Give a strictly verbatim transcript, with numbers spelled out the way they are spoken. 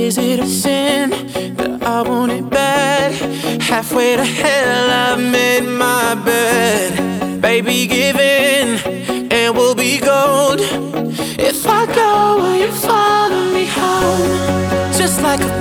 Is it a sin that I want it bad? Halfway to hell, I've made my bed. Baby, give in and we'll be gold. If I go, will you follow me home? Just like a